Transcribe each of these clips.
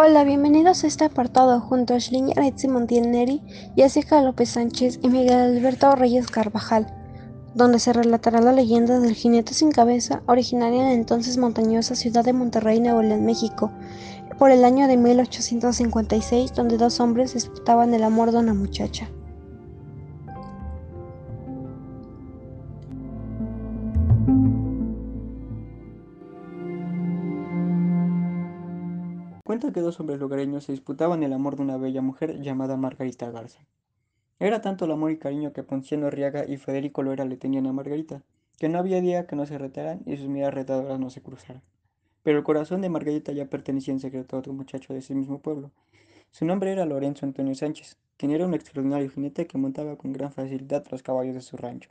Hola, bienvenidos a este apartado junto a Shrin Aretzi Montiel Neri, Jessica López Sánchez y Miguel Alberto Reyes Carvajal, donde se relatará la leyenda del jinete sin cabeza, originaria en la entonces montañosa ciudad de Monterrey, Nuevo León, México, por el año de 1856, donde dos hombres disputaban el amor de una muchacha. Cuenta que dos hombres lugareños se disputaban el amor de una bella mujer llamada Margarita Garza. Era tanto el amor y cariño que Ponciano Arriaga y Federico Loera le tenían a Margarita, que no había día que no se retaran y sus miradas retadoras no se cruzaran. Pero el corazón de Margarita ya pertenecía en secreto a otro muchacho de ese mismo pueblo. Su nombre era Lorenzo Antonio Sánchez, quien era un extraordinario jinete que montaba con gran facilidad los caballos de su rancho.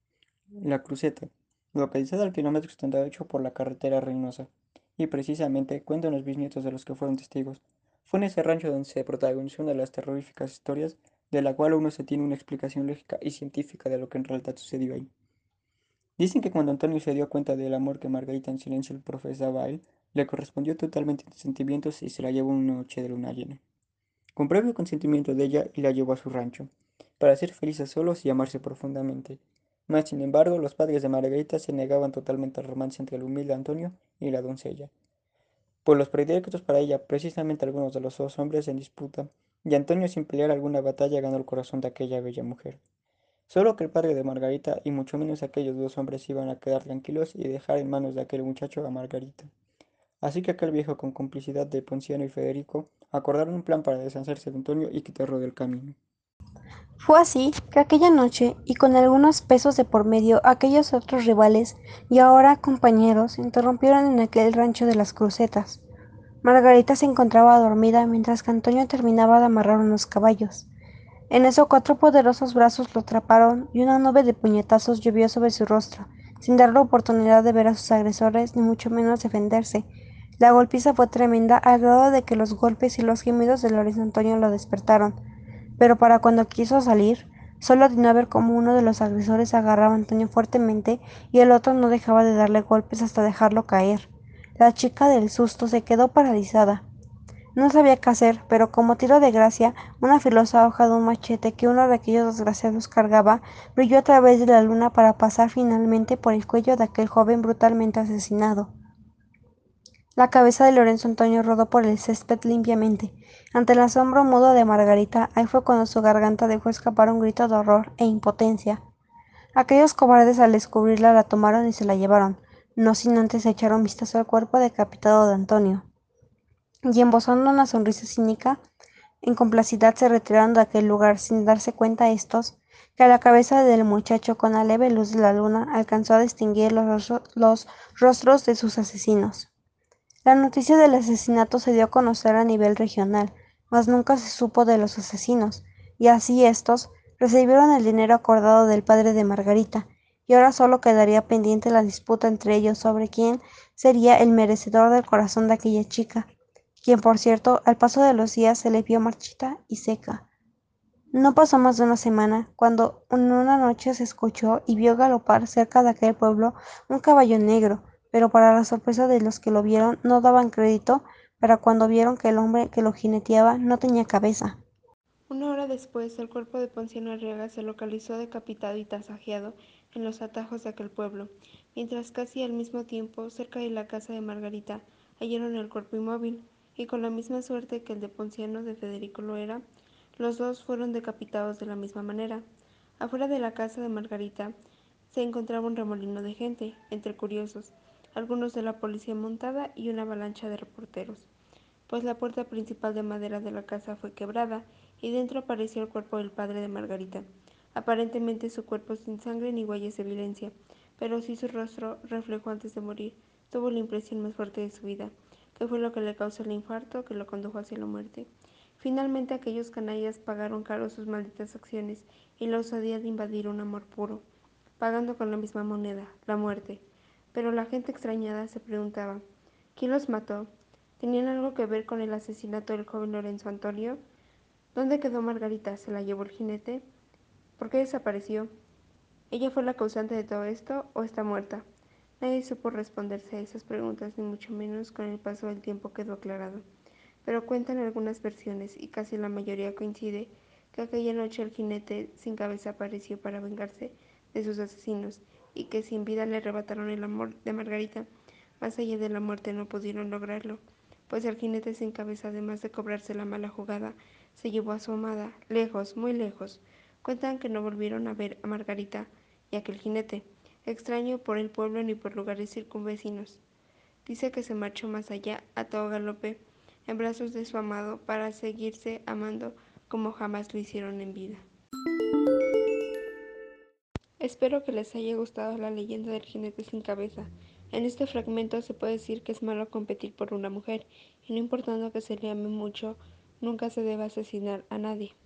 La Cruceta, localizada al kilómetro 78 por la carretera Reynosa, y precisamente, cuentan los bisnietos de los que fueron testigos, fue en ese rancho donde se protagonizó una de las terroríficas historias, de la cual uno se tiene una explicación lógica y científica de lo que en realidad sucedió ahí. Dicen que cuando Antonio se dio cuenta del amor que Margarita en silencio le profesaba a él, le correspondió totalmente en sentimientos y se la llevó una noche de luna llena, con previo consentimiento de ella y la llevó a su rancho, para ser felices solos y amarse profundamente. Mas, sin embargo, los padres de Margarita se negaban totalmente al romance entre el humilde Antonio y la doncella, pues los predilectos para ella, precisamente algunos de los dos hombres en disputa, y Antonio sin pelear alguna batalla ganó el corazón de aquella bella mujer. Solo que el padre de Margarita y mucho menos aquellos dos hombres iban a quedar tranquilos y dejar en manos de aquel muchacho a Margarita. Así que aquel viejo, con complicidad de Ponciano y Federico, acordaron un plan para deshacerse de Antonio y quitarlo del camino. Fue así que aquella noche, y con algunos pesos de por medio, aquellos otros rivales, y ahora compañeros, interrumpieron en aquel rancho de las crucetas. Margarita se encontraba dormida mientras que Antonio terminaba de amarrar unos caballos. En eso 4 poderosos brazos lo atraparon y una nube de puñetazos llovió sobre su rostro, sin darle oportunidad de ver a sus agresores ni mucho menos defenderse. La golpiza fue tremenda al grado de que los golpes y los gemidos de Lorenzo Antonio lo despertaron, pero para cuando quiso salir, solo atinó a ver cómo uno de los agresores agarraba a Antonio fuertemente y el otro no dejaba de darle golpes hasta dejarlo caer. La chica del susto se quedó paralizada. No sabía qué hacer, pero como tiro de gracia, una filosa hoja de un machete que uno de aquellos desgraciados cargaba brilló a través de la luna para pasar finalmente por el cuello de aquel joven brutalmente asesinado. La cabeza de Lorenzo Antonio rodó por el césped limpiamente. Ante el asombro mudo de Margarita, ahí fue cuando su garganta dejó escapar un grito de horror e impotencia. Aquellos cobardes al descubrirla la tomaron y se la llevaron, no sin antes echar un vistazo al cuerpo decapitado de Antonio. Y embozando una sonrisa cínica, en complacidad se retiraron de aquel lugar, sin darse cuenta estos que a la cabeza del muchacho, con la leve luz de la luna, alcanzó a distinguir los rostros de sus asesinos. La noticia del asesinato se dio a conocer a nivel regional, mas nunca se supo de los asesinos, y así estos recibieron el dinero acordado del padre de Margarita, y ahora solo quedaría pendiente la disputa entre ellos sobre quién sería el merecedor del corazón de aquella chica, quien por cierto al paso de los días se le vio marchita y seca. No pasó más de una semana, cuando en una noche se escuchó y vio galopar cerca de aquel pueblo un caballo negro, pero para la sorpresa de los que lo vieron no daban crédito para cuando vieron que el hombre que lo jineteaba no tenía cabeza. Una hora después, el cuerpo de Ponciano Arriaga se localizó decapitado y tasajeado en los atajos de aquel pueblo, mientras casi al mismo tiempo, cerca de la casa de Margarita, hallaron el cuerpo inmóvil, y con la misma suerte que el de Ponciano de Federico Loera, los dos fueron decapitados de la misma manera. Afuera de la casa de Margarita se encontraba un remolino de gente, entre curiosos, algunos de la policía montada y una avalancha de reporteros, pues la puerta principal de madera de la casa fue quebrada y dentro apareció el cuerpo del padre de Margarita. Aparentemente su cuerpo sin sangre ni huellas de violencia, pero sí su rostro reflejó antes de morir. Tuvo la impresión más fuerte de su vida, que fue lo que le causó el infarto que lo condujo hacia la muerte. Finalmente aquellos canallas pagaron caro sus malditas acciones y la osadía de invadir un amor puro, pagando con la misma moneda, la muerte. Pero la gente extrañada se preguntaba, ¿quién los mató? ¿Tenían algo que ver con el asesinato del joven Lorenzo Antonio? ¿Dónde quedó Margarita? ¿Se la llevó el jinete? ¿Por qué desapareció? ¿Ella fue la causante de todo esto o está muerta? Nadie supo responderse a esas preguntas, ni mucho menos con el paso del tiempo quedó aclarado. pero cuentan algunas versiones, y casi la mayoría coincide, que aquella noche el jinete sin cabeza apareció para vengarse de sus asesinos, y que si en vida le arrebataron el amor de Margarita, más allá de la muerte no pudieron lograrlo, pues el jinete sin cabeza, además de cobrarse la mala jugada, se llevó a su amada, lejos, muy lejos. Cuentan que no volvieron a ver a Margarita y aquel jinete, extraño por el pueblo ni por lugares circunvecinos. Dice que se marchó más allá a todo galope, en brazos de su amado, para seguirse amando como jamás lo hicieron en vida. Espero que les haya gustado la leyenda del jinete sin cabeza. En este fragmento se puede decir que es malo competir por una mujer, y no importando que se le ame mucho, nunca se debe asesinar a nadie.